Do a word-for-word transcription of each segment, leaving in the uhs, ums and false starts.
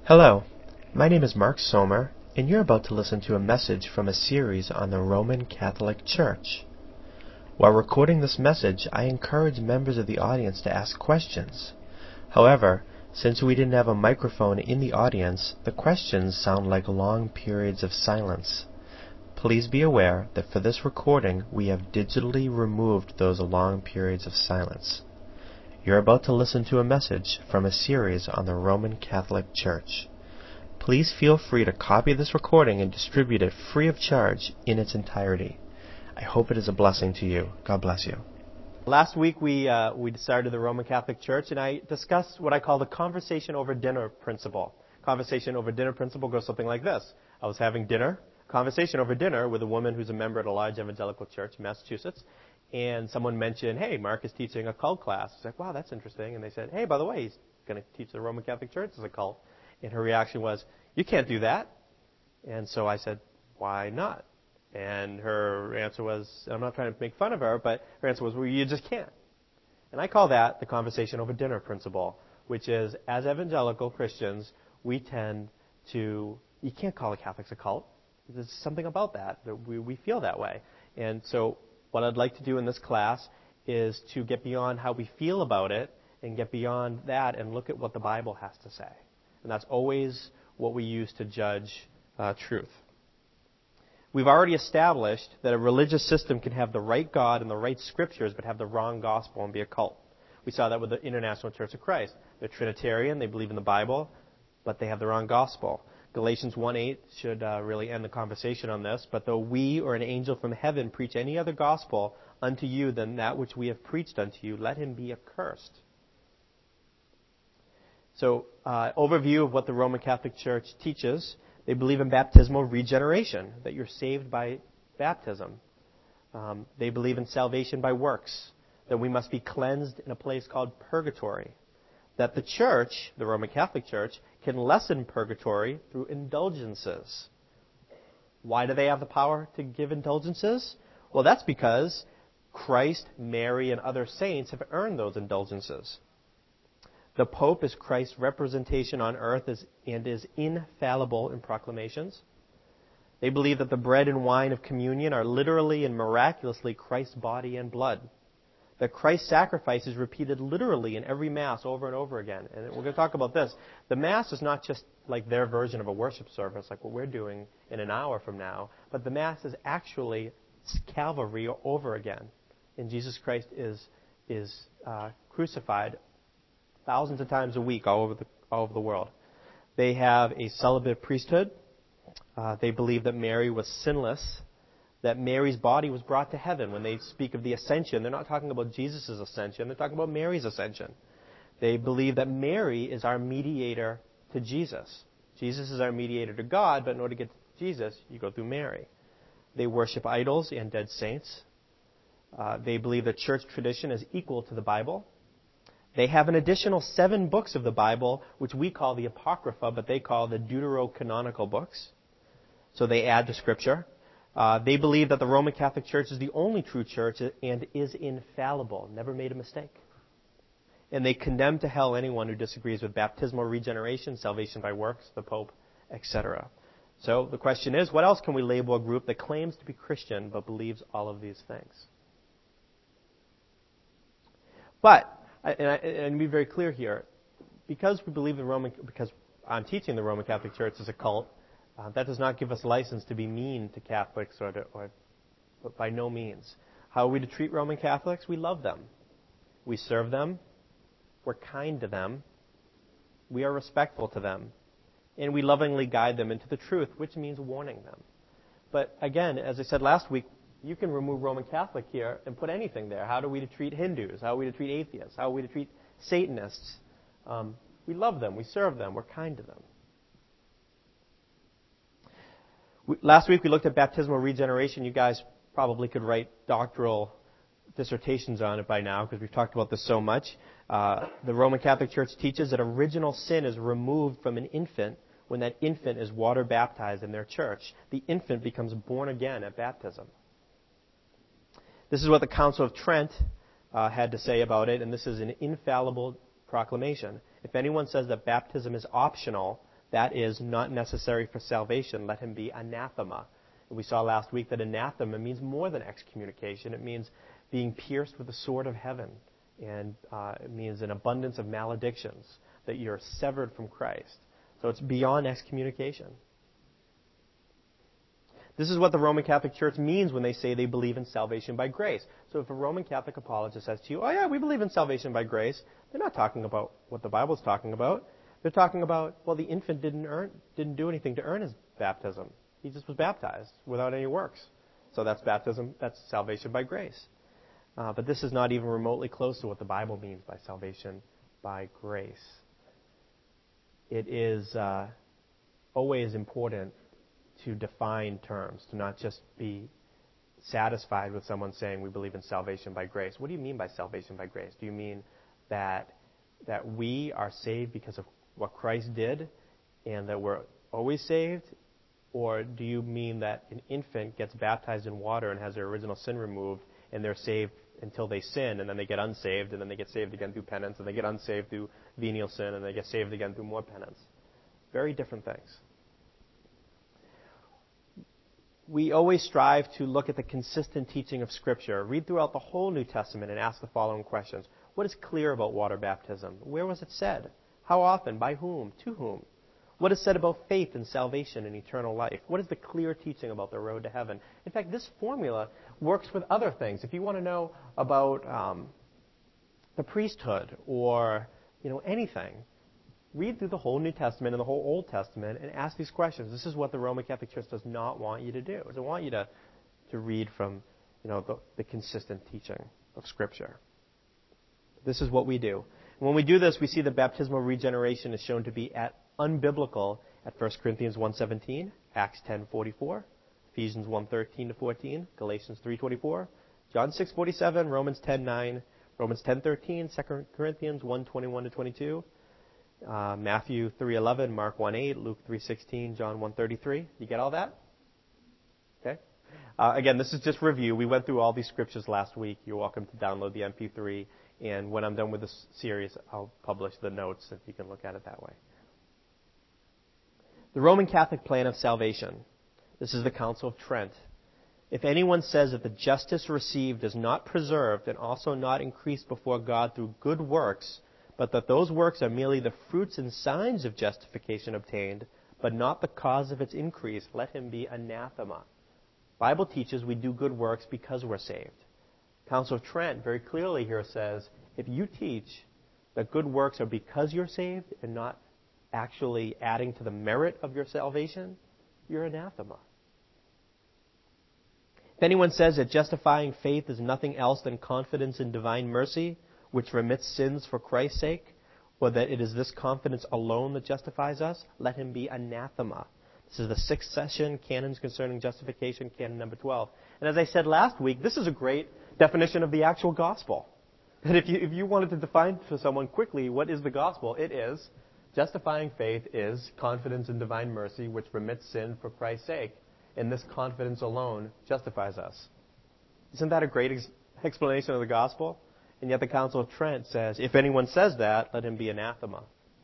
Hello, my name is Mark Somer, and you're about to listen to a message from a series on the Roman Catholic Church. While recording this message, I encourage members of the audience to ask questions. However, since we didn't have a microphone in the audience, the questions sound like long periods of silence. Please be aware that for this recording, we have digitally removed those long periods of silence. You're about to listen to a message from a series on the Roman Catholic Church. Please feel free to copy this recording and distribute it free of charge in its entirety. I hope it is a blessing to you. God bless you. Last week we uh, we started the Roman Catholic Church, and I discussed what I call the conversation over dinner principle. Conversation over dinner principle goes something like this. I was having dinner, conversation over dinner with a woman who's a member at a large evangelical church in Massachusetts. And someone mentioned, hey, Mark is teaching a cult class. I was like, wow, that's interesting. And they said, hey, by the way, he's going to teach the Roman Catholic Church as a cult. And her reaction was, you can't do that. And so I said, why not? And her answer was, I'm not trying to make fun of her, but her answer was, well, you just can't. And I call that the conversation over dinner principle, which is, as evangelical Christians, we tend to, you can't call the Catholics a cult. There's something about that, that we, we feel that way. And so what I'd like to do in this class is to get beyond how we feel about it and get beyond that and look at what the Bible has to say. And that's always what we use to judge uh, truth. We've already established that a religious system can have the right God and the right scriptures but have the wrong gospel and be a cult. We saw that with the International Church of Christ. They're Trinitarian, they believe in the Bible, but they have the wrong gospel. Galatians one eight should uh, really end the conversation on this. But though we or an angel from heaven preach any other gospel unto you than that which we have preached unto you, let him be accursed. So, uh, overview of what the Roman Catholic Church teaches. They believe in baptismal regeneration, that you're saved by baptism. Um, they believe in salvation by works, that we must be cleansed in a place called purgatory. That the Church, the Roman Catholic Church, can lessen purgatory through indulgences. Why do they have the power to give indulgences? Well, that's because Christ, Mary, and other saints have earned those indulgences. The Pope is Christ's representation on earth is, and is infallible in proclamations. They believe that the bread and wine of communion are literally and miraculously Christ's body and blood. That Christ's sacrifice is repeated literally in every Mass over and over again. And we're going to talk about this. The Mass is not just like their version of a worship service, like what we're doing in an hour from now, but the Mass is actually Calvary over again. And Jesus Christ is is uh, crucified thousands of times a week all over the all over the world. They have a celibate priesthood. Uh, they believe that Mary was sinless. That Mary's body was brought to heaven. When they speak of the ascension, they're not talking about Jesus' ascension, they're talking about Mary's ascension. They believe that Mary is our mediator to Jesus. Jesus is our mediator to God, but in order to get to Jesus, you go through Mary. They worship idols and dead saints. Uh, they believe that church tradition is equal to the Bible. They have an additional seven books of the Bible, which we call the Apocrypha, but they call the deuterocanonical books. So they add to Scripture. Uh, they believe that the Roman Catholic Church is the only true church and is infallible, never made a mistake. And they condemn to hell anyone who disagrees with baptismal regeneration, salvation by works, the Pope, et cetera. So the question is, what else can we label a group that claims to be Christian but believes all of these things? But, and, I, and to be very clear here, because we believe the Roman, because I'm teaching the Roman Catholic Church as a cult, Uh, that does not give us license to be mean to Catholics, or, to, or but by no means. How are we to treat Roman Catholics? We love them. We serve them. We're kind to them. We are respectful to them. And we lovingly guide them into the truth, which means warning them. But again, as I said last week, you can remove Roman Catholic here and put anything there. How are we to treat Hindus? How are we to treat atheists? How are we to treat Satanists? Um, we love them. We serve them. We're kind to them. Last week we looked at baptismal regeneration. You guys probably could write doctoral dissertations on it by now because we've talked about this so much. Uh, the Roman Catholic Church teaches that original sin is removed from an infant when that infant is water baptized in their church. The infant becomes born again at baptism. This is what the Council of Trent uh, had to say about it, and this is an infallible proclamation. If anyone says that baptism is optional, that is not necessary for salvation, let him be anathema. And we saw last week that anathema means more than excommunication. It means being pierced with the sword of heaven. And uh, it means an abundance of maledictions, that you're severed from Christ. So it's beyond excommunication. This is what the Roman Catholic Church means when they say they believe in salvation by grace. So if a Roman Catholic apologist says to you, oh yeah, we believe in salvation by grace, they're not talking about what the Bible's talking about. They're talking about, well, the infant didn't earn, didn't do anything to earn his baptism. He just was baptized without any works. So that's baptism, that's salvation by grace. Uh, but this is not even remotely close to what the Bible means by salvation by grace. It is uh, always important to define terms, to not just be satisfied with someone saying we believe in salvation by grace. What do you mean by salvation by grace? Do you mean that that we are saved because of what Christ did and that we're always saved? Or do you mean that an infant gets baptized in water and has their original sin removed and they're saved until they sin, and then they get unsaved, and then they get saved again through penance, and they get unsaved through venial sin, and they get saved again through more penance? Very different things. We always strive to look at the consistent teaching of Scripture, read throughout the whole New Testament, and ask the following questions. What is clear about water baptism? Where was it said? How often? By whom? To whom? What is said about faith and salvation and eternal life? What is the clear teaching about the road to heaven? In fact, this formula works with other things. If you want to know about um, the priesthood or you know anything, read through the whole New Testament and the whole Old Testament and ask these questions. This is what the Roman Catholic Church does not want you to do. It doesn't want you to, to read from you know the, the consistent teaching of Scripture. This is what we do. When we do this, we see that baptismal regeneration is shown to be at unbiblical at First Corinthians one seventeen, Acts ten forty-four, Ephesians one thirteen to fourteen, Galatians three twenty-four, John six forty-seven, Romans ten nine, Romans ten thirteen, Second Corinthians one twenty-one to twenty-two, uh, Matthew three eleven, Mark one eight, Luke three sixteen, John one thirty-three. You get all that? Okay. Uh, again, this is just review. We went through all these scriptures last week. You're welcome to download the M P three, and when I'm done with this series, I'll publish the notes and you can look at it that way. The Roman Catholic plan of salvation. This is the Council of Trent. If anyone says that the justice received is not preserved and also not increased before God through good works, but that those works are merely the fruits and signs of justification obtained, but not the cause of its increase, let him be anathema. Bible teaches we do good works because we're saved. Council of Trent very clearly here says, if you teach that good works are because you're saved and not actually adding to the merit of your salvation, you're anathema. If anyone says that justifying faith is nothing else than confidence in divine mercy, which remits sins for Christ's sake, or that it is this confidence alone that justifies us, let him be anathema. This is the sixth session, Canons Concerning Justification, canon number twelve. And as I said last week, this is a great definition of the actual gospel. And if you, if you wanted to define for someone quickly what is the gospel, it is justifying faith is confidence in divine mercy, which remits sin for Christ's sake. And this confidence alone justifies us. Isn't that a great ex- explanation of the gospel? And yet the Council of Trent says, if anyone says that, let him be anathema.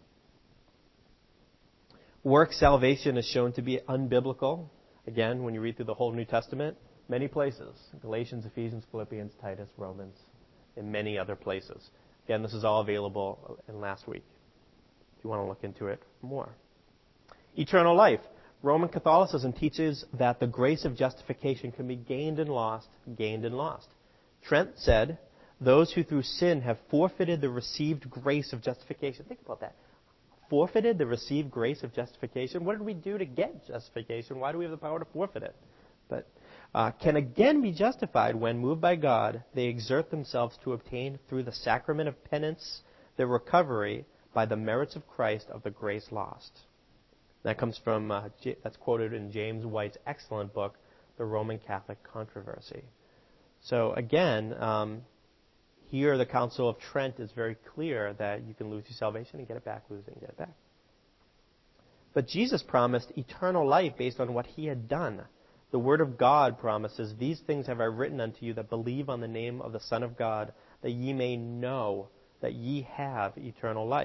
Work salvation is shown to be unbiblical. Again, when you read through the whole New Testament, many places. Galatians, Ephesians, Philippians, Titus, Romans, and many other places. Again, this is all available in last week, if you want to look into it more. Eternal life. Roman Catholicism teaches that the grace of justification can be gained and lost, gained and lost. Trent said, those who through sin have forfeited the received grace of justification. Think about that. Forfeited the received grace of justification. What did we do to get justification? Why do we have the power to forfeit it? But uh, can again be justified when, moved by God, they exert themselves to obtain through the sacrament of penance their recovery by the merits of Christ of the grace lost. That comes from, uh, J- that's quoted in James White's excellent book, The Roman Catholic Controversy. So again, um, here the Council of Trent is very clear that you can lose your salvation and get it back, lose it and get it back. But Jesus promised eternal life based on what he had done. The Word of God promises, these things have I written unto you that believe on the name of the Son of God, that ye may know that ye have eternal life.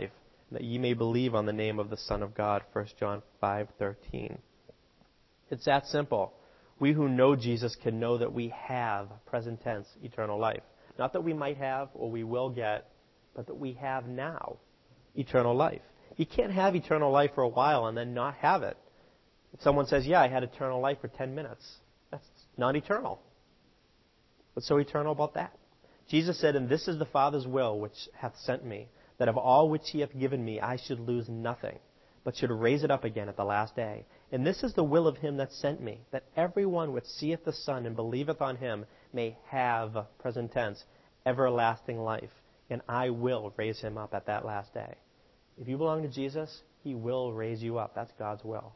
that ye may believe on the name of the Son of God, First John five thirteen. It's that simple. We who know Jesus can know that we have, present tense, eternal life. Not that we might have or we will get, but that we have now eternal life. You can't have eternal life for a while and then not have it. If someone says, yeah, I had eternal life for ten minutes, that's not eternal. What's so eternal about that? Jesus said, and this is the Father's will which hath sent me, that of all which he hath given me I should lose nothing, but should raise it up again at the last day. And this is the will of him that sent me, that every one which seeth the Son and believeth on him may have, present tense, everlasting life, and I will raise him up at that last day. If you belong to Jesus, he will raise you up. That's God's will.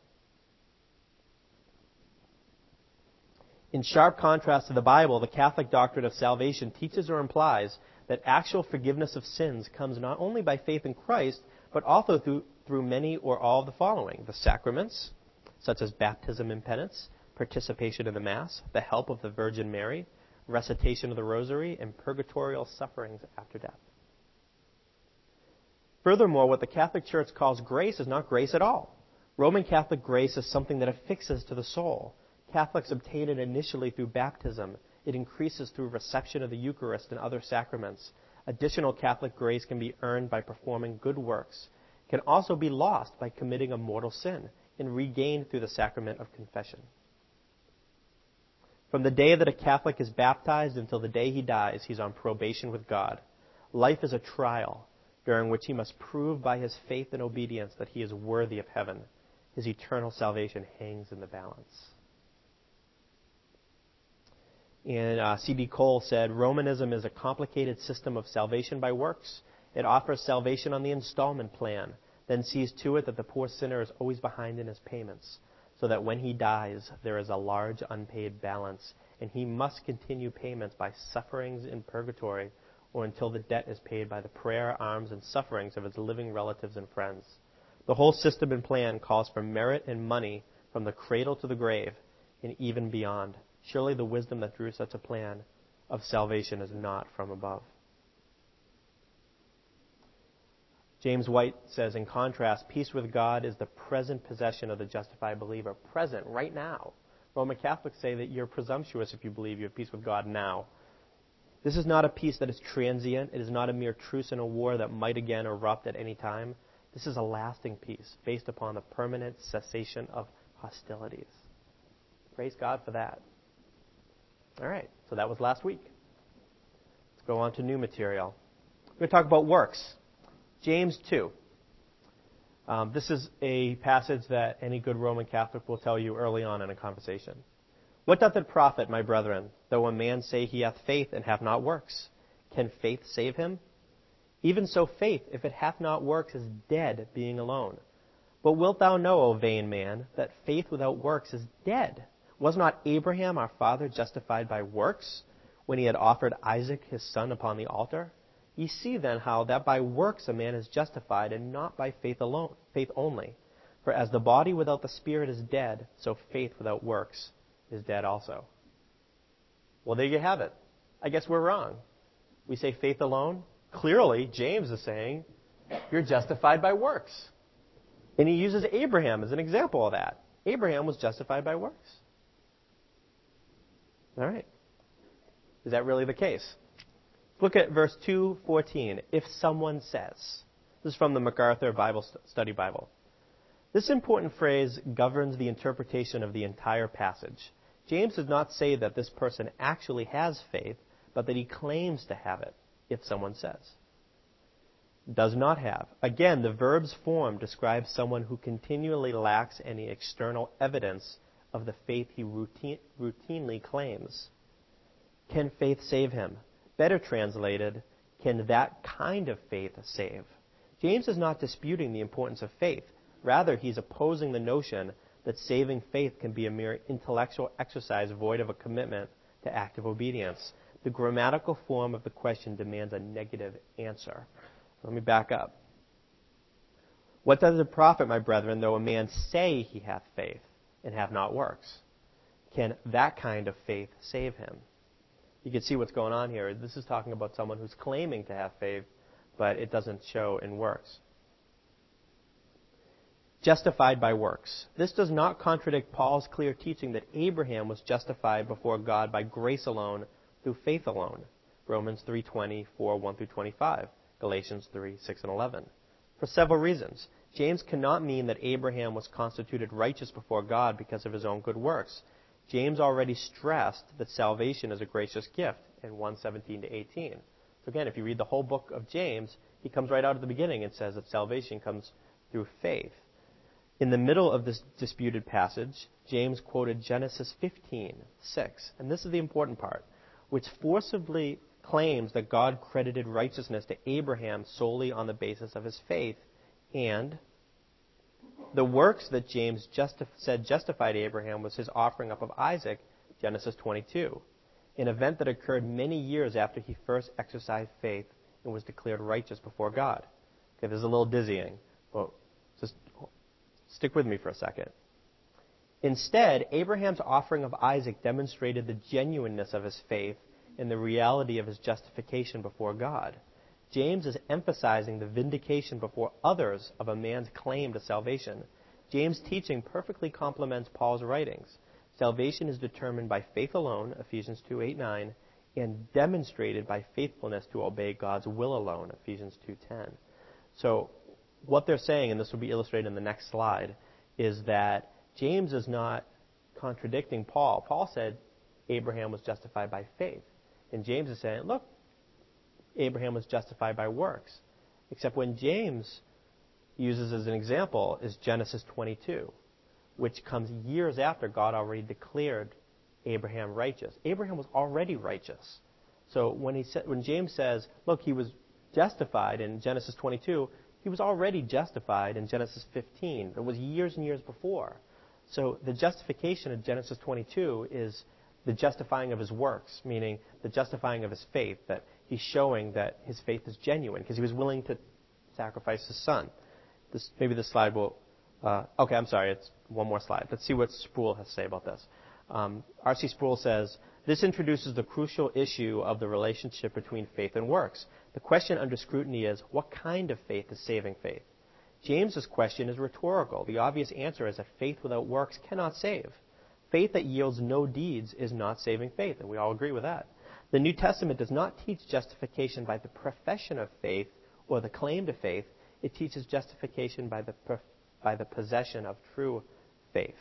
In sharp contrast to the Bible, the Catholic doctrine of salvation teaches or implies that actual forgiveness of sins comes not only by faith in Christ, but also through, through many or all of the following: the sacraments, such as baptism and penance, participation in the Mass, the help of the Virgin Mary, recitation of the Rosary, and purgatorial sufferings after death. Furthermore, what the Catholic Church calls grace is not grace at all. Roman Catholic grace is something that affixes to the soul. Catholics obtain it initially through baptism. It increases through reception of the Eucharist and other sacraments. Additional Catholic grace can be earned by performing good works. It can also be lost by committing a mortal sin and regained through the sacrament of confession. From the day that a Catholic is baptized until the day he dies, he's on probation with God. Life is a trial during which he must prove by his faith and obedience that he is worthy of heaven. His eternal salvation hangs in the balance. And uh, C D Cole said, Romanism is a complicated system of salvation by works. It offers salvation on the installment plan, then sees to it that the poor sinner is always behind in his payments, so that when he dies, there is a large unpaid balance, and he must continue payments by sufferings in purgatory or until the debt is paid by the prayer, alms, and sufferings of his living relatives and friends. The whole system and plan calls for merit and money from the cradle to the grave and even beyond. Surely the wisdom that drew such a plan of salvation is not from above. James White says, in contrast, peace with God is the present possession of the justified believer. Present, right now. Roman Catholics say that you're presumptuous if you believe you have peace with God now. This is not a peace that is transient. It is not a mere truce in a war that might again erupt at any time. This is a lasting peace based upon the permanent cessation of hostilities. Praise God for that. All right, so that was last week. Let's go on to new material. We're going to talk about works. James two. Um, this is a passage that any good Roman Catholic will tell you early on in a conversation. What doth it profit, my brethren, though a man say he hath faith and have not works? Can faith save him? Even so faith, if it hath not works, is dead, being alone. But wilt thou know, O vain man, that faith without works is dead? Was not Abraham our father justified by works, when he had offered Isaac his son upon the altar? Ye see then how that by works a man is justified, and not by faith alone, faith only. For as the body without the spirit is dead, so faith without works is dead also. Well, there you have it. I guess we're wrong. We say faith alone. Clearly, James is saying you're justified by works. And he uses Abraham as an example of that. Abraham was justified by works. All right. Is that really the case? Look at verse two fourteen. If someone says. This is from the MacArthur Bible Study Bible. This important phrase governs the interpretation of the entire passage. James does not say that this person actually has faith, but that he claims to have it, if someone says. Does not have. Again, the verb's form describes someone who continually lacks any external evidence of the faith he routine, routinely claims. Can faith save him? Better translated, can that kind of faith save? James is not disputing the importance of faith. Rather, he's opposing the notion that saving faith can be a mere intellectual exercise void of a commitment to active obedience. The grammatical form of the question demands a negative answer. Let me back up. What does it profit, my brethren, though a man say he hath faith and have not works? Can that kind of faith save him? You can see what's going on here. This is talking about someone who's claiming to have faith, but it doesn't show in works. Justified by works. This does not contradict Paul's clear teaching that Abraham was justified before God by grace alone, through faith alone. Romans three twenty, four, one through twenty-five. Galatians three, six, and eleven. For several reasons. James cannot mean that Abraham was constituted righteous before God because of his own good works. James already stressed that salvation is a gracious gift in one seventeen to eighteen. So again, if you read the whole book of James, he comes right out at the beginning and says that salvation comes through faith. In the middle of this disputed passage, James quoted Genesis fifteen, six, and this is the important part, which forcibly claims that God credited righteousness to Abraham solely on the basis of his faith, and the works that James justi- said justified Abraham was his offering up of Isaac, Genesis twenty-two, an event that occurred many years after he first exercised faith and was declared righteous before God. Okay, this is a little dizzying, but just stick with me for a second. Instead, Abraham's offering of Isaac demonstrated the genuineness of his faith and the reality of his justification before God. James is emphasizing the vindication before others of a man's claim to salvation. James' teaching perfectly complements Paul's writings. Salvation is determined by faith alone, Ephesians two, eight, nine, and demonstrated by faithfulness to obey God's will alone, Ephesians two, ten. So what they're saying, and this will be illustrated in the next slide, is that James is not contradicting Paul. Paul said Abraham was justified by faith. And James is saying, look, Abraham was justified by works. Except when James uses as an example is Genesis twenty-two, which comes years after God already declared Abraham righteous. Abraham was already righteous. So when he sa- when James says, look, he was justified in Genesis twenty-two, he was already justified in Genesis fifteen. It was years and years before. So the justification of Genesis twenty-two is the justifying of his works, meaning the justifying of his faith, that he's showing that his faith is genuine because he was willing to sacrifice his son. This, maybe this slide will... Uh, okay, I'm sorry, it's one more slide. Let's see what Sproul has to say about this. Um, R C Sproul says, this introduces the crucial issue of the relationship between faith and works. The question under scrutiny is, what kind of faith is saving faith? James's question is rhetorical. The obvious answer is that faith without works cannot save. Faith that yields no deeds is not saving faith, and we all agree with that. The New Testament does not teach justification by the profession of faith or the claim to faith. It teaches justification by the, by the possession of true faith.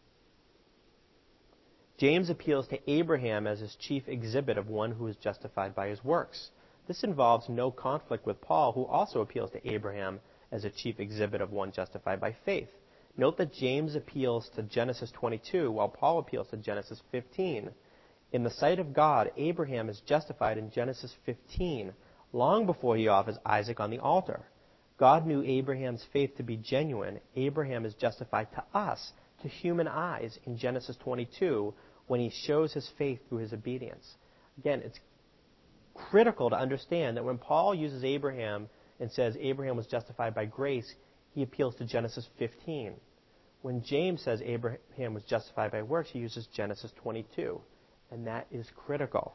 James appeals to Abraham as his chief exhibit of one who is justified by his works. This involves no conflict with Paul, who also appeals to Abraham as a chief exhibit of one justified by faith. Note that James appeals to Genesis twenty-two, while Paul appeals to Genesis fifteen. In the sight of God, Abraham is justified in Genesis fifteen, long before he offers Isaac on the altar. God knew Abraham's faith to be genuine. Abraham is justified to us, to human eyes, in Genesis twenty-two, when he shows his faith through his obedience. Again, it's critical to understand that when Paul uses Abraham and says Abraham was justified by grace, he appeals to Genesis fifteen. When James says Abraham was justified by works, he uses Genesis twenty-two, and that is critical.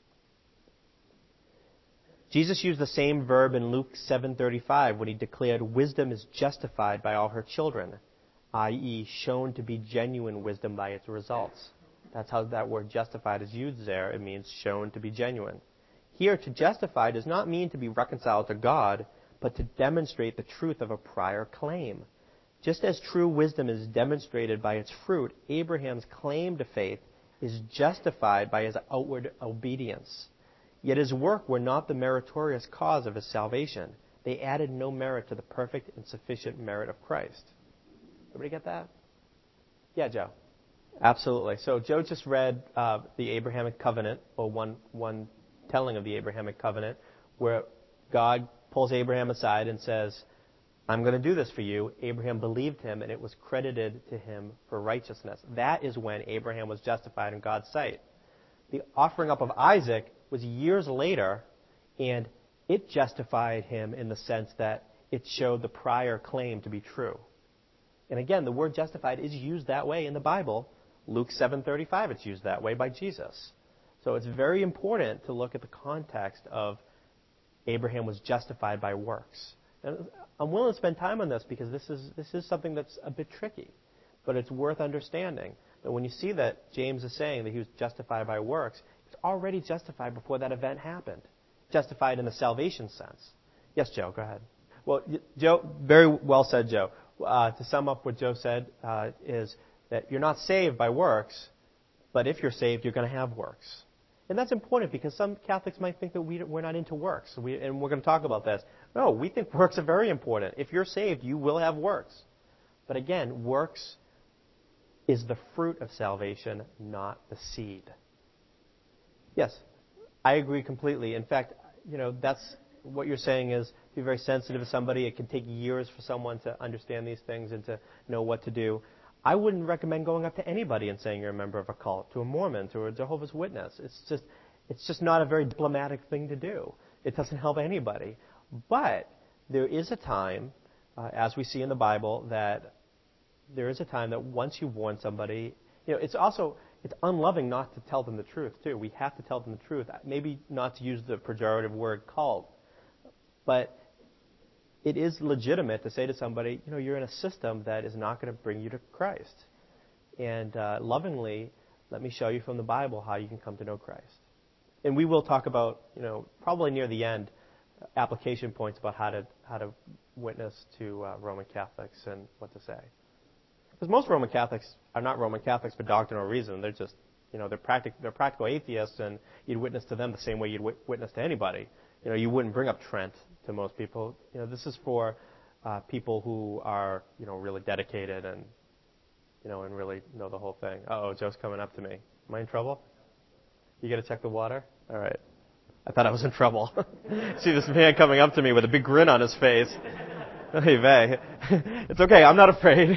Jesus used the same verb in Luke seven thirty-five when he declared wisdom is justified by all her children, that is shown to be genuine wisdom by its results. That's how that word justified is used there. It means shown to be genuine. Here, to justify does not mean to be reconciled to God, but to demonstrate the truth of a prior claim. Just as true wisdom is demonstrated by its fruit, Abraham's claim to faith is justified by his outward obedience. Yet his work were not the meritorious cause of his salvation. They added no merit to the perfect and sufficient merit of Christ. Everybody get that? Yeah, Joe. Absolutely. So Joe just read uh, the Abrahamic covenant, or one one telling of the Abrahamic covenant, where God pulls Abraham aside and says, I'm going to do this for you. Abraham believed him, and it was credited to him for righteousness. That is when Abraham was justified in God's sight. The offering up of Isaac was years later, and it justified him in the sense that it showed the prior claim to be true. And again, the word justified is used that way in the Bible. Luke seven thirty-five, it's used that way by Jesus. So it's very important to look at the context of Abraham was justified by works. And I'm willing to spend time on this because this is this is something that's a bit tricky, but it's worth understanding. But when you see that James is saying that he was justified by works, he was already justified before that event happened. Justified in the salvation sense. Yes, Joe, go ahead. Well, Joe, very well said, Joe. Uh, to sum up what Joe said uh, is that you're not saved by works, but if you're saved, you're going to have works. And that's important because some Catholics might think that we, we're not into works, we, and we're going to talk about this. No, we think works are very important. If you're saved, you will have works. But again, works is the fruit of salvation, not the seed. Yes, I agree completely. In fact, you know, that's what you're saying is be very sensitive to somebody. It can take years for someone to understand these things and to know what to do. I wouldn't recommend going up to anybody and saying you're a member of a cult, to a Mormon, to a Jehovah's Witness. It's just, it's just not a very diplomatic thing to do. It doesn't help anybody. But there is a time, uh, as we see in the Bible, that there is a time that once you've warned somebody, you know, it's also, it's unloving not to tell them the truth, too. We have to tell them the truth. Maybe not to use the pejorative word cult, but it is legitimate to say to somebody, you know, you're in a system that is not going to bring you to Christ. And uh, lovingly, let me show you from the Bible how you can come to know Christ. And we will talk about, you know, probably near the end, application points about how to how to witness to uh, Roman Catholics and what to say. Because most Roman Catholics are not Roman Catholics for doctrinal reason. They're just, you know, they're, practic- they're practical atheists, and you'd witness to them the same way you'd w- witness to anybody. You know, you wouldn't bring up Trent to most people. You know, this is for uh, people who are, you know, really dedicated and, you know, and really know the whole thing. Uh-oh, Joe's coming up to me. Am I in trouble? You got to check the water? All right. I thought I was in trouble. See this man coming up to me with a big grin on his face. Hey, vey. It's okay. I'm not afraid.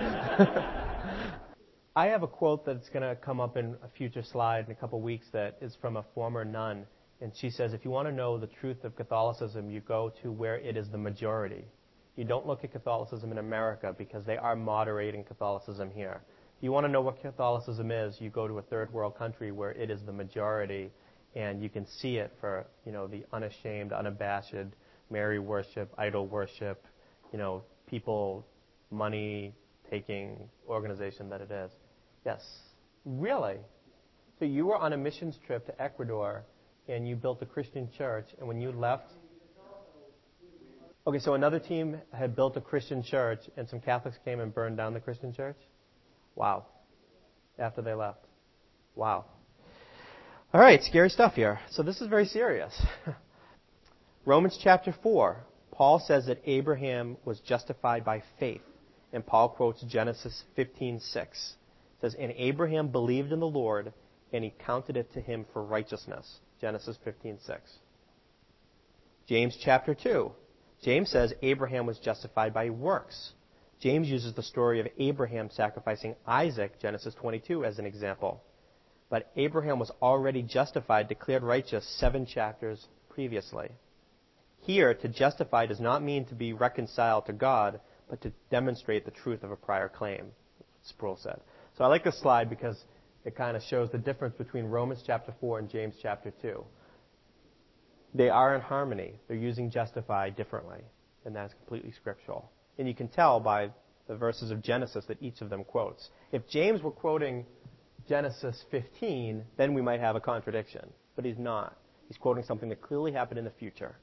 I have a quote that's going to come up in a future slide in a couple weeks that is from a former nun. And she says, if you want to know the truth of Catholicism, you go to where it is the majority. You don't look at Catholicism in America because they are moderating Catholicism here. If you want to know what Catholicism is, you go to a third world country where it is the majority, and you can see it for, you know, the unashamed, unabashed Mary worship, idol worship, you know, people, money-taking organization that it is. Yes. Really? So you were on a missions trip to Ecuador, and you built a Christian church, and when you left... Okay, so another team had built a Christian church, and some Catholics came and burned down the Christian church? Wow. After they left. Wow. All right, scary stuff here. So this is very serious. Romans chapter four, Paul says that Abraham was justified by faith, and Paul quotes Genesis fifteen six. It says, and Abraham believed in the Lord, and he counted it to him for righteousness. Genesis fifteen six. James chapter two. James says Abraham was justified by works. James uses the story of Abraham sacrificing Isaac, Genesis twenty-two, as an example. But Abraham was already justified, declared righteous, seven chapters previously. Here, to justify does not mean to be reconciled to God, but to demonstrate the truth of a prior claim, Sproul said. So I like this slide because it kind of shows the difference between Romans chapter four and James chapter two. They are in harmony. They're using justify differently, and that's completely scriptural. And you can tell by the verses of Genesis that each of them quotes. If James were quoting Genesis fifteen, then we might have a contradiction. But he's not. He's quoting something that clearly happened in the future.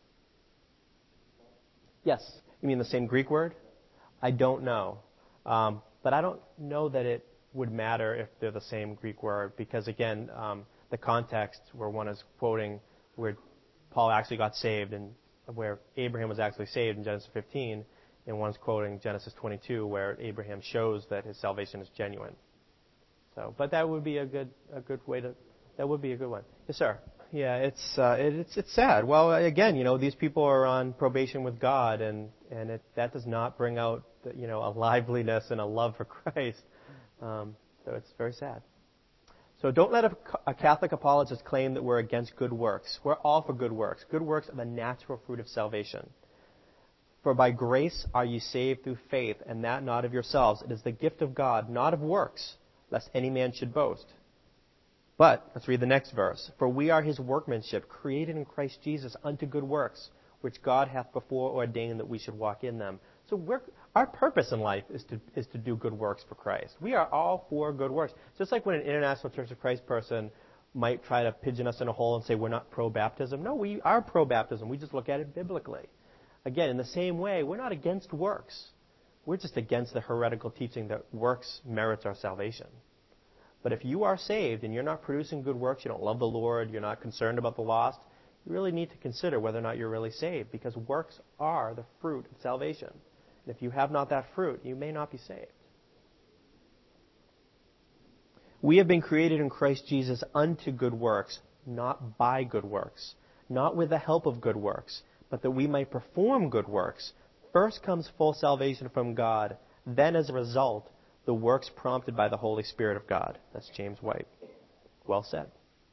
Yes? You mean the same Greek word? I don't know. Um, but I don't know that it would matter if they're the same Greek word because, again, um, the context where one is quoting where Paul actually got saved and where Abraham was actually saved in Genesis fifteen, and one's quoting Genesis twenty-two where Abraham shows that his salvation is genuine. So, but that would be a good a good way to that would be a good one. Yes, sir. Yeah, it's uh, it, it's it's sad. Well, again, you know, these people are on probation with God, and and it, that does not bring out the, you know a liveliness and a love for Christ. Um, so it's very sad. So don't let a, a Catholic apologist claim that we're against good works. We're all for good works. Good works are the natural fruit of salvation. For by grace are ye saved through faith, and that not of yourselves. It is the gift of God, not of works, lest any man should boast. But, let's read the next verse. For we are his workmanship, created in Christ Jesus unto good works, which God hath before ordained that we should walk in them. So we're, our purpose in life is to is to do good works for Christ. We are all for good works. Just like when an International Church of Christ person might try to pigeon us in a hole and say we're not pro-baptism. No, we are pro-baptism. We just look at it biblically. Again, in the same way, we're not against works. We're just against the heretical teaching that works merits our salvation. But if you are saved and you're not producing good works, you don't love the Lord, you're not concerned about the lost, you really need to consider whether or not you're really saved, because works are the fruit of salvation. And if you have not that fruit, you may not be saved. We have been created in Christ Jesus unto good works, not by good works, not with the help of good works, but that we might perform good works. First comes full salvation from God, then as a result, the works prompted by the Holy Spirit of God. That's James White. Well said.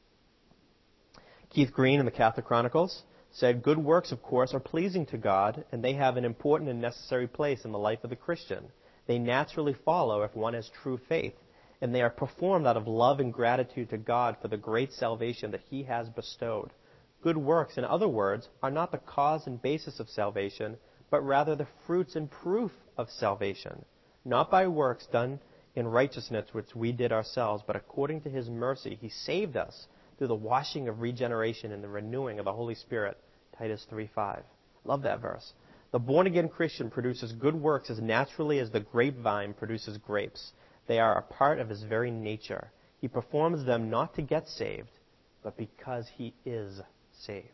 Keith Green in the Catholic Chronicles said, good works, of course, are pleasing to God, and they have an important and necessary place in the life of the Christian. They naturally follow if one has true faith, and they are performed out of love and gratitude to God for the great salvation that He has bestowed. Good works, in other words, are not the cause and basis of salvation, but rather the fruits and proof of salvation, not by works done in righteousness which we did ourselves, but according to His mercy He saved us through the washing of regeneration and the renewing of the Holy Spirit. Titus three five. Love that verse. The born-again Christian produces good works as naturally as the grapevine produces grapes. They are a part of his very nature. He performs them not to get saved, but because he is saved.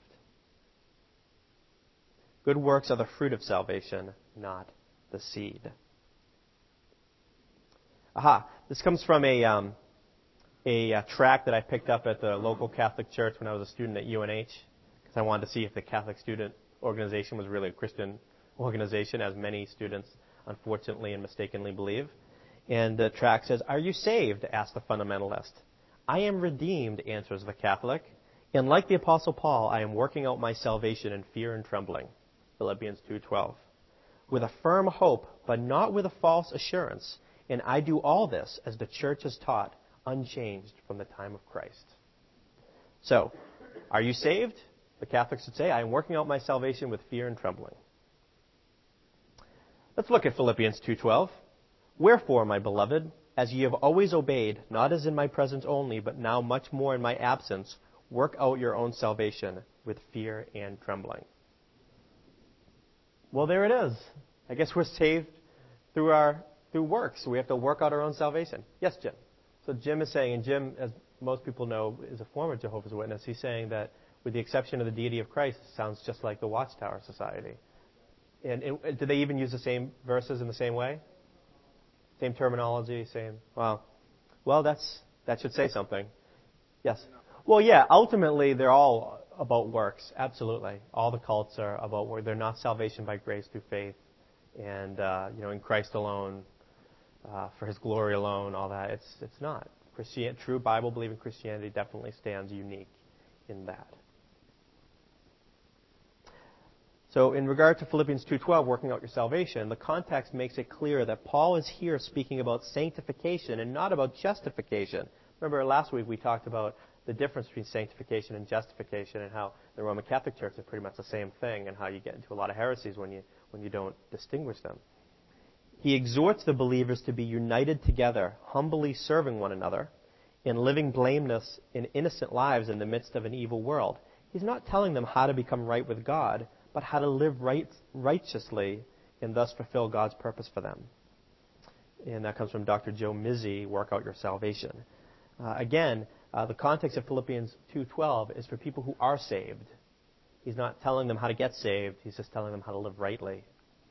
Good works are the fruit of salvation, not the seed. Aha, this comes from a, um, a, a tract that I picked up at the local Catholic church when I was a student at U N H, because I wanted to see if the Catholic student organization was really a Christian organization, as many students unfortunately and mistakenly believe. And the tract says, "Are you saved?" asked the fundamentalist. "I am redeemed," answers the Catholic. "And like the Apostle Paul, I am working out my salvation in fear and trembling." Philippians two twelve. "With a firm hope, but not with a false assurance. And I do all this, as the church has taught, unchanged from the time of Christ." So, are you saved? The Catholics would say, "I am working out my salvation with fear and trembling." Let's look at Philippians two twelve. "Wherefore, my beloved, as ye have always obeyed, not as in my presence only, but now much more in my absence, work out your own salvation with fear and trembling." Well, there it is. I guess we're saved through our through works. So we have to work out our own salvation. Yes, Jim. So Jim is saying, and Jim, as most people know, is a former Jehovah's Witness. He's saying that with the exception of the deity of Christ, it sounds just like the Watchtower Society. And, and do they even use the same verses in the same way? Same terminology, same. Well, well, that's that should say something. Yes. Well, yeah. Ultimately, they're all about works. Absolutely, all the cults are about work. They're not salvation by grace through faith, and uh, you know, in Christ alone, uh, for His glory alone. All that. It's it's not. Christian, true Bible-believing Christianity definitely stands unique in that. So in regard to Philippians two twelve, working out your salvation, the context makes it clear that Paul is here speaking about sanctification and not about justification. Remember last week we talked about the difference between sanctification and justification and how the Roman Catholic Church is pretty much the same thing and how you get into a lot of heresies when you when you don't distinguish them. He exhorts the believers to be united together, humbly serving one another, and living blameless and innocent lives in the midst of an evil world. He's not telling them how to become right with God, but how to live right, righteously and thus fulfill God's purpose for them. And that comes from Doctor Joe Mizzi, Work Out Your Salvation. Uh, again, uh, the context of Philippians two twelve is for people who are saved. He's not telling them how to get saved. He's just telling them how to live rightly.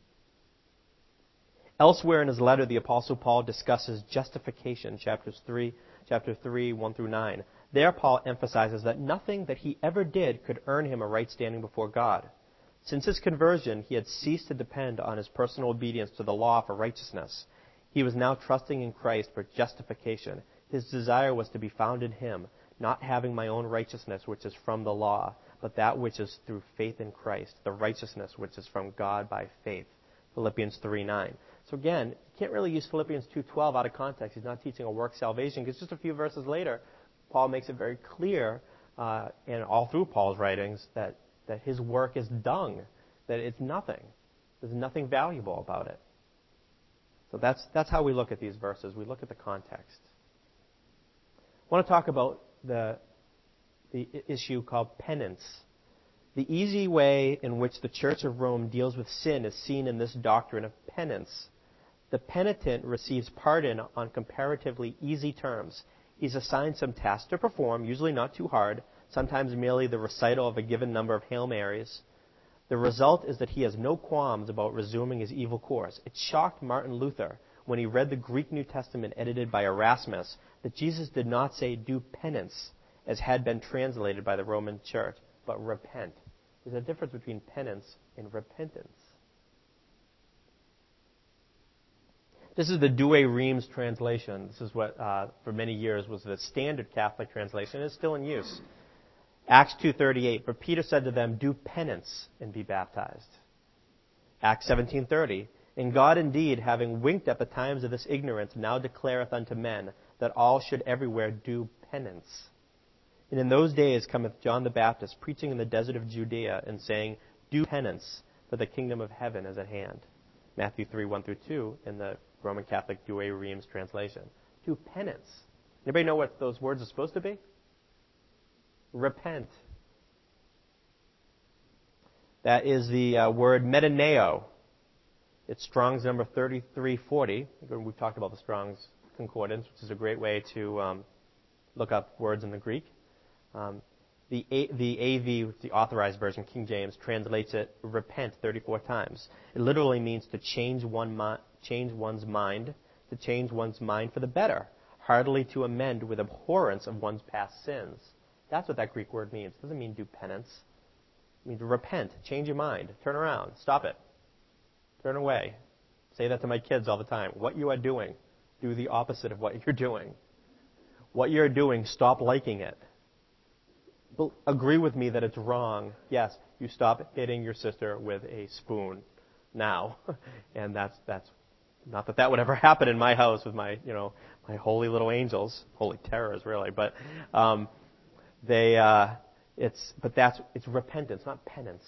Elsewhere in his letter, the Apostle Paul discusses justification, chapters three, chapter three, one through nine. There, Paul emphasizes that nothing that he ever did could earn him a right standing before God. Since his conversion, he had ceased to depend on his personal obedience to the law for righteousness. He was now trusting in Christ for justification. His desire was to be found in Him, not having my own righteousness, which is from the law, but that which is through faith in Christ, the righteousness which is from God by faith. Philippians three nine. So again, you can't really use Philippians two twelve out of context. He's not teaching a work salvation, because just a few verses later, Paul makes it very clear, uh, and all through Paul's writings, that, that his work is dung. that it's nothing. There's nothing valuable about it. So that's, that's how we look at these verses. We look at the context. I want to talk about the, the issue called penance. The easy way in which the Church of Rome deals with sin is seen in this doctrine of penance. The penitent receives pardon on comparatively easy terms. He's assigned some task to perform, usually not too hard, sometimes merely the recital of a given number of Hail Marys. The result is that he has no qualms about resuming his evil course. It shocked Martin Luther when he read the Greek New Testament edited by Erasmus that Jesus did not say do penance as had been translated by the Roman Church, but repent. There's a difference between penance and repentance. This is the Douay Rheims translation. This is what, uh, for many years, was the standard Catholic translation. It's still in use. Acts two thirty-eight, but Peter said to them, do penance and be baptized. Acts seventeen thirty, and God indeed, having winked at the times of this ignorance, now declareth unto men that all should everywhere do penance. And in those days cometh John the Baptist, preaching in the desert of Judea, and saying, do penance, for the kingdom of heaven is at hand. Matthew three, one through two, in the Roman Catholic Douay Rheims translation. Do penance. Anybody know what those words are supposed to be? Repent. That is the uh, word metaneo. It's Strong's number thirty-three forty. We've talked about the Strong's Concordance, which is a great way to um, look up words in the Greek. Um, the, A, the A V, the authorized version, King James, translates it repent thirty-four times. It literally means to change, one mi- change one's mind, to change one's mind for the better, heartily to amend with abhorrence of one's past sins. That's what that Greek word means. It doesn't mean do penance. It means repent, change your mind, turn around, stop it, turn away. Say that to my kids all the time. What you are doing, do the opposite of what you're doing. What you're doing, stop liking it. Agree with me that it's wrong. Yes, you stop hitting your sister with a spoon now. And that's that's not that that would ever happen in my house with my, you know, my holy little angels, holy terrors really, but um, they uh, it's but that's it's repentance, not penance.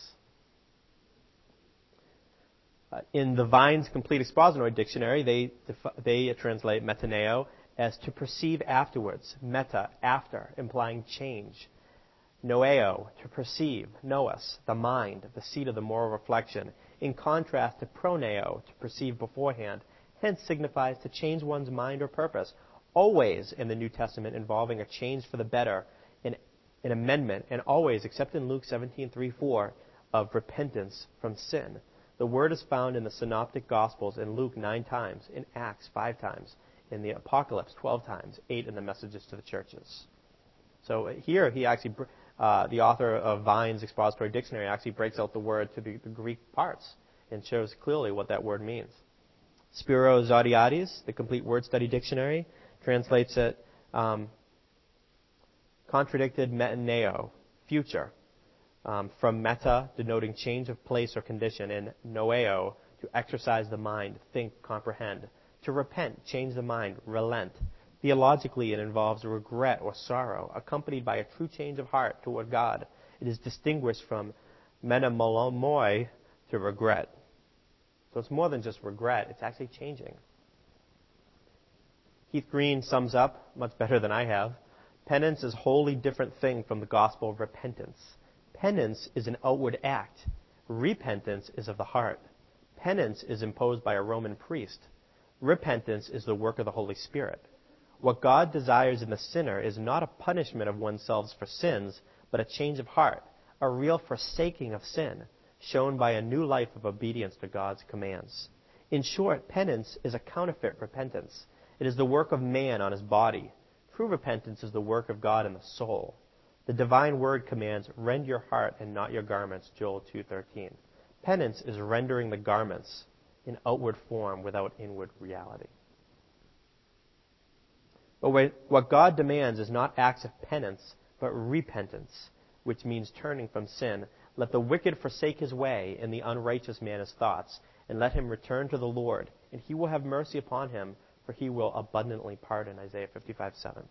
Uh, in the Vine's Complete Expository Dictionary, they defi- they translate metaneo as to perceive afterwards, meta, after, implying change. Noeo, to perceive, nous, the mind, the seat of the moral reflection, in contrast to proneo, to perceive beforehand, hence signifies to change one's mind or purpose, always in the New Testament involving a change for the better, an, an amendment, and always, except in Luke seventeen three four, of repentance from sin. The word is found in the Synoptic Gospels in Luke nine times, in Acts five times, in the Apocalypse twelve times, eight in the Messages to the Churches. So here he actually... Uh, the author of Vine's Expository Dictionary actually breaks out the word to the, the Greek parts and shows clearly what that word means. Spiro Zodhiates, the Complete Word Study Dictionary, translates it um, contradicted metaneo, future, um, from meta, denoting change of place or condition, and noeo, to exercise the mind, think, comprehend. To repent, change the mind, relent. Theologically, it involves regret or sorrow, accompanied by a true change of heart toward God. It is distinguished from metamolomoi, to regret. So it's more than just regret, it's actually changing. Keith Green sums up, much better than I have, penance is a wholly different thing from the gospel of repentance. Penance is an outward act. Repentance is of the heart. Penance is imposed by a Roman priest. Repentance is the work of the Holy Spirit. What God desires in the sinner is not a punishment of oneself for sins, but a change of heart, a real forsaking of sin, shown by a new life of obedience to God's commands. In short, penance is a counterfeit repentance. It is the work of man on his body. True repentance is the work of God in the soul. The divine word commands, rend your heart and not your garments, Joel two thirteen. Penance is rendering the garments in outward form without inward reality. But what God demands is not acts of penance, but repentance, which means turning from sin. Let the wicked forsake his way, and the unrighteous man his thoughts, and let him return to the Lord, and he will have mercy upon him, for he will abundantly pardon, Isaiah fifty-five seven.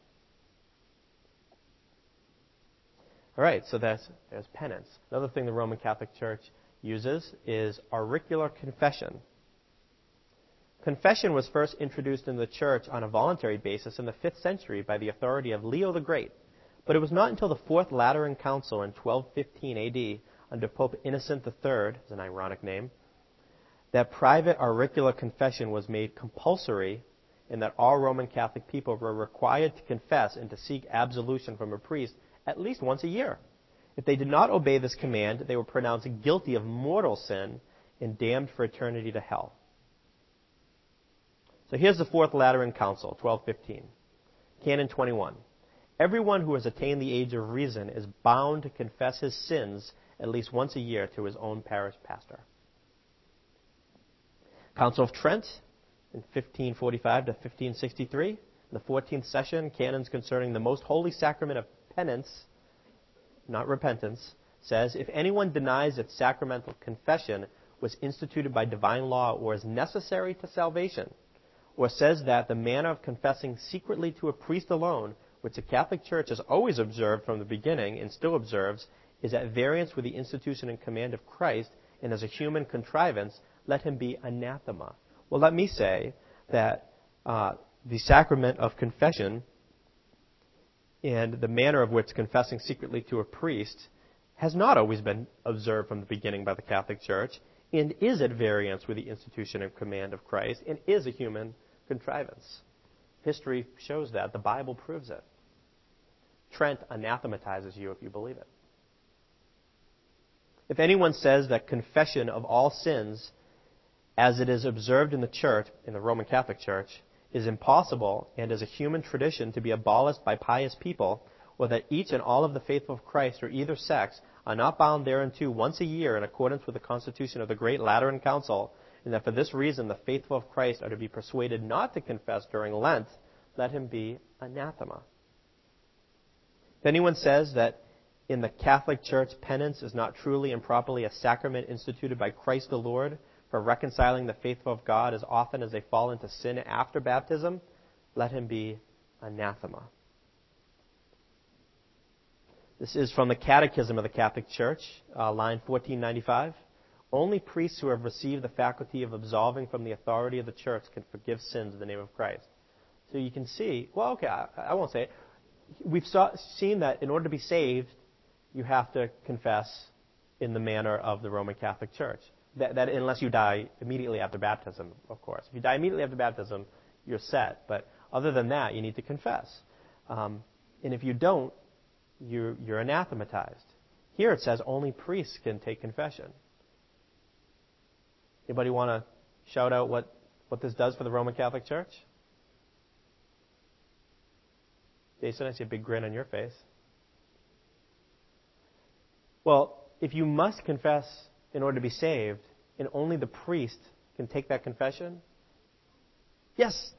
All right, so that's, there's penance. Another thing the Roman Catholic Church uses is auricular confession. Confession was first introduced in the church on a voluntary basis in the fifth century by the authority of Leo the Great, but it was not until the Fourth Lateran Council in twelve fifteen A D under Pope Innocent the Third, is an ironic name, that private auricular confession was made compulsory and that all Roman Catholic people were required to confess and to seek absolution from a priest at least once a year. If they did not obey this command, they were pronounced guilty of mortal sin and damned for eternity to hell. So here's the Fourth Lateran Council, twelve fifteen. Canon twenty-one. Everyone who has attained the age of reason is bound to confess his sins at least once a year to his own parish pastor. Council of Trent in fifteen forty-five to fifteen sixty-three. In the fourteenth session, canons concerning the most holy sacrament of penance, not repentance, says, if anyone denies that sacramental confession was instituted by divine law or is necessary to salvation, or says that the manner of confessing secretly to a priest alone, which the Catholic Church has always observed from the beginning and still observes, is at variance with the institution and command of Christ and as a human contrivance, let him be anathema. Well, let me say that uh, the sacrament of confession and the manner of which confessing secretly to a priest has not always been observed from the beginning by the Catholic Church and is at variance with the institution and command of Christ and is a human contrivance. History shows that. The Bible proves it. Trent anathematizes you if you believe it. If anyone says that confession of all sins, as it is observed in the Church, in the Roman Catholic Church, is impossible and is a human tradition to be abolished by pious people, or that each and all of the faithful of Christ or either sex are not bound thereunto once a year in accordance with the constitution of the Great Lateran Council, and that for this reason the faithful of Christ are to be persuaded not to confess during Lent, let him be anathema. If anyone says that in the Catholic Church penance is not truly and properly a sacrament instituted by Christ the Lord for reconciling the faithful of God as often as they fall into sin after baptism, let him be anathema. This is from the Catechism of the Catholic Church, uh, line fourteen ninety-five. Only priests who have received the faculty of absolving from the authority of the Church can forgive sins in the name of Christ. So you can see, well, okay, I, I won't say it. We've saw, seen that in order to be saved, you have to confess in the manner of the Roman Catholic Church. That, that unless you die immediately after baptism, of course. If you die immediately after baptism, you're set. But other than that, you need to confess. Um, and if you don't, you're, you're anathematized. Here it says only priests can take confession. Anybody want to shout out what, what this does for the Roman Catholic Church? Jason, I see a big grin on your face. Well, if you must confess in order to be saved, and only the priest can take that confession? Yes.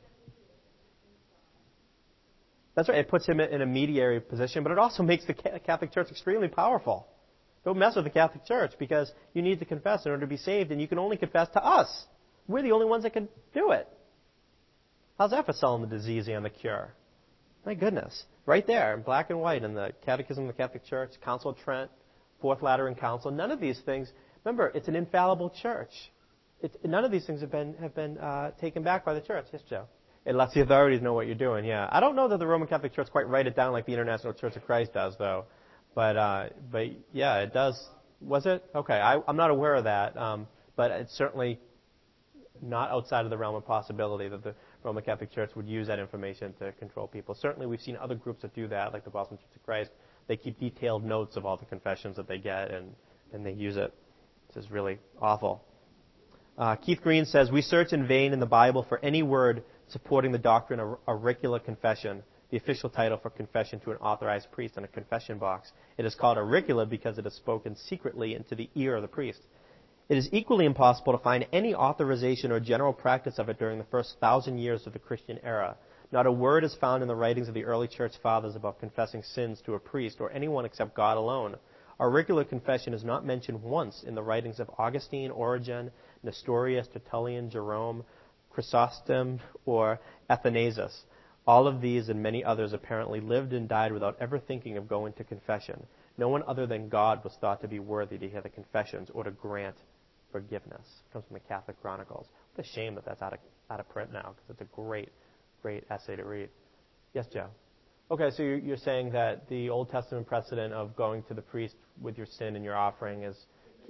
That's right. It puts him in a mediary position, but it also makes the Catholic Church extremely powerful. Don't mess with the Catholic Church because you need to confess in order to be saved, and you can only confess to us. We're the only ones that can do it. How's that for selling the disease and the cure? My goodness. Right there, in black and white, in the Catechism of the Catholic Church, Council of Trent, Fourth Lateran Council, none of these things. Remember, it's an infallible church. It, none of these things have been have been uh, taken back by the church. Yes, Joe. It lets the authorities know what you're doing. Yeah, I don't know that the Roman Catholic Church quite write it down like the International Church of Christ does, though. But uh, but yeah, it does. Was it? Okay, I, I'm not aware of that. Um, but it's certainly not outside of the realm of possibility that the Roman Catholic Church would use that information to control people. Certainly, we've seen other groups that do that, like the Boston Church of Christ. They keep detailed notes of all the confessions that they get, and, and they use it. This is really awful. Uh, Keith Green says, we search in vain in the Bible for any word supporting the doctrine of auricular confession, the official title for confession to an authorized priest in a confession box. It is called auricular because it is spoken secretly into the ear of the priest. It is equally impossible to find any authorization or general practice of it during the first thousand years of the Christian era. Not a word is found in the writings of the early church fathers about confessing sins to a priest or anyone except God alone. Auricular confession is not mentioned once in the writings of Augustine, Origen, Nestorius, Tertullian, Jerome, Chrysostom, or Athanasius. All of these and many others apparently lived and died without ever thinking of going to confession. No one other than God was thought to be worthy to hear the confessions or to grant forgiveness. It comes from the Catholic Chronicles. What a shame that that's out of, out of print now, because it's a great, great essay to read. Yes, Joe? Okay, so you're, you're saying that the Old Testament precedent of going to the priest with your sin and your offering is...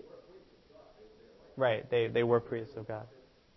Right, they, they were priests of God.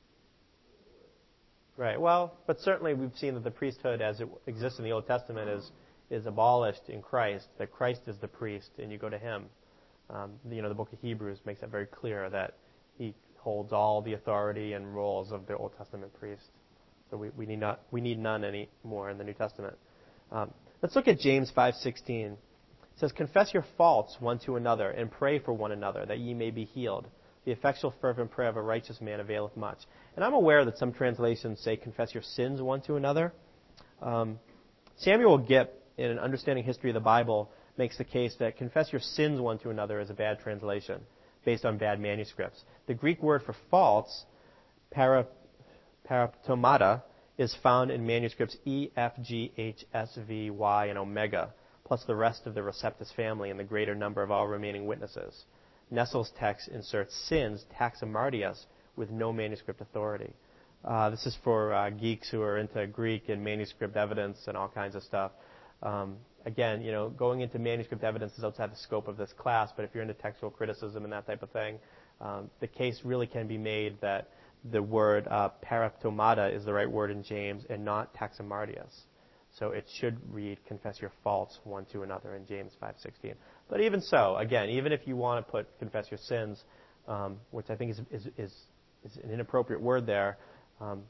Right, well, but certainly we've seen that the priesthood as it exists in the Old Testament is is abolished in Christ, that Christ is the priest and you go to him. Um, you know, the book of Hebrews makes that very clear that he holds all the authority and roles of the Old Testament priest. So we, we need not we need none anymore in the New Testament. Um, let's look at James five sixteen. It says, "Confess your faults one to another and pray for one another that ye may be healed. The effectual fervent prayer of a righteous man availeth much." And I'm aware that some translations say, "Confess your sins one to another." Um, Samuel Gipp, in Understanding History of the Bible, makes the case that "confess your sins one to another" is a bad translation based on bad manuscripts. The Greek word for faults, para, paraptomata, is found in manuscripts E, F, G, H, S, V, Y, and Omega, plus the rest of the Receptus family and the greater number of all remaining witnesses. Nestle's text inserts sins, taximardias, with no manuscript authority. Uh, this is for uh, geeks who are into Greek and manuscript evidence and all kinds of stuff. Um, again, you know, going into manuscript evidence is outside the scope of this class, but if you're into textual criticism and that type of thing, um, the case really can be made that the word uh, paraptomata is the right word in James and not taximardias. So it should read, "Confess your faults one to another" in James five sixteen. But even so, again, even if you want to put "confess your sins," um, which I think is, is, is, is an inappropriate word there, um,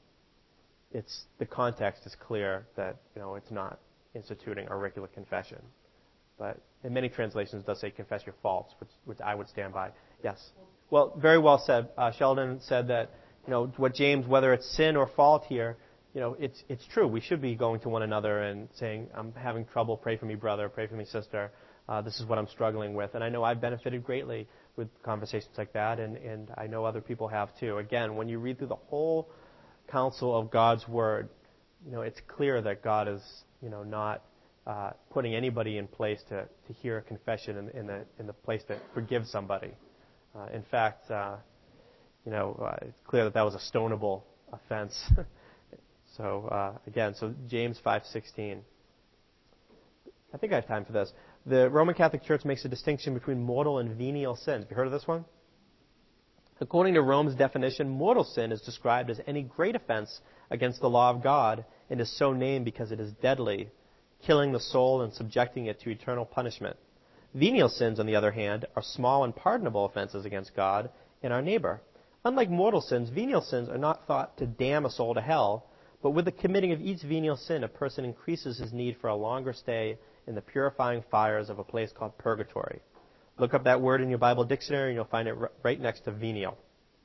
it's the context is clear that, you know, it's not instituting a regular confession. But in many translations it does say "confess your faults," which, which I would stand by. Yes. Well, very well said. Uh, Sheldon said that, you know, what James, whether it's sin or fault here, you know, it's it's true. We should be going to one another and saying, "I'm having trouble. Pray for me, brother. Pray for me, sister. Uh, this is what I'm struggling with." And I know I've benefited greatly with conversations like that, and, and I know other people have too. Again, when you read through the whole counsel of God's Word, you know, it's clear that God is, you know, not uh, putting anybody in place to, to hear a confession in, in, the, in the place to forgive somebody. Uh, in fact, uh, you know, uh, it's clear that that was a stonable offense. So, uh, again, so James five sixteen. I think I have time for this. The Roman Catholic Church makes a distinction between mortal and venial sins. Have you heard of this one? According to Rome's definition, mortal sin is described as any great offense against the law of God and is so named because it is deadly, killing the soul and subjecting it to eternal punishment. Venial sins, on the other hand, are small and pardonable offenses against God and our neighbor. Unlike mortal sins, venial sins are not thought to damn a soul to hell, but with the committing of each venial sin, a person increases his need for a longer stay in the purifying fires of a place called purgatory. Look up that word in your Bible dictionary, and you'll find it right next to venial.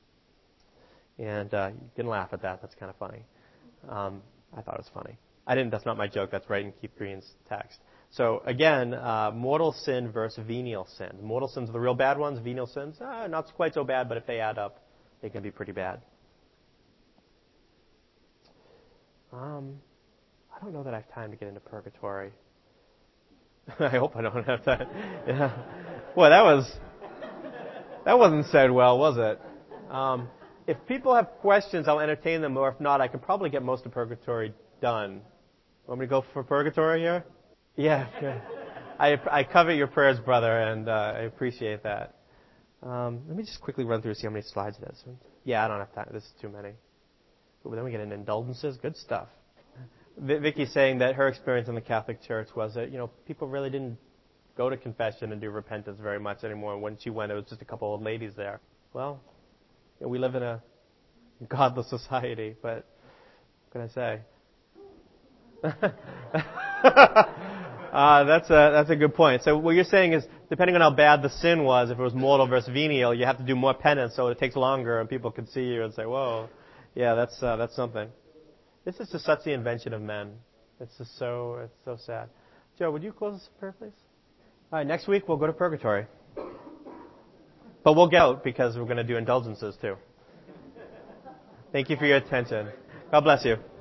And uh, you can laugh at that. That's kind of funny. Um, I thought it was funny. I didn't. That's not my joke. That's right in Keith Green's text. So again, uh, mortal sin versus venial sin. Mortal sins are the real bad ones. Venial sins, uh, not quite so bad, but if they add up, they can be pretty bad. Um, I don't know that I have time to get into purgatory. I hope I don't have time. Yeah. Boy, that was that wasn't said well, was it? Um, if people have questions, I'll entertain them, or if not, I can probably get most of purgatory done. Want me to go for purgatory here? Yeah. Sure. I I covet your prayers, brother, and uh, I appreciate that. Um, let me just quickly run through and see how many slides it is. Yeah, I don't have time. This is too many. But then we get into indulgences. Good stuff. Vicky's saying that her experience in the Catholic Church was that, you know, people really didn't go to confession and do repentance very much anymore. When she went, it was just a couple of ladies there. Well, you know, we live in a godless society, but what can I say? uh, that's a that's a good point. So what you're saying is, depending on how bad the sin was, if it was mortal versus venial, you have to do more penance, so it takes longer, and people can see you and say, "Whoa, yeah, that's uh, that's something." This is just such the invention of men. It's just so it's so sad. Joe, would you close us in prayer, please? All right, next week we'll go to purgatory, but we'll get out because we're going to do indulgences too. Thank you for your attention. God bless you.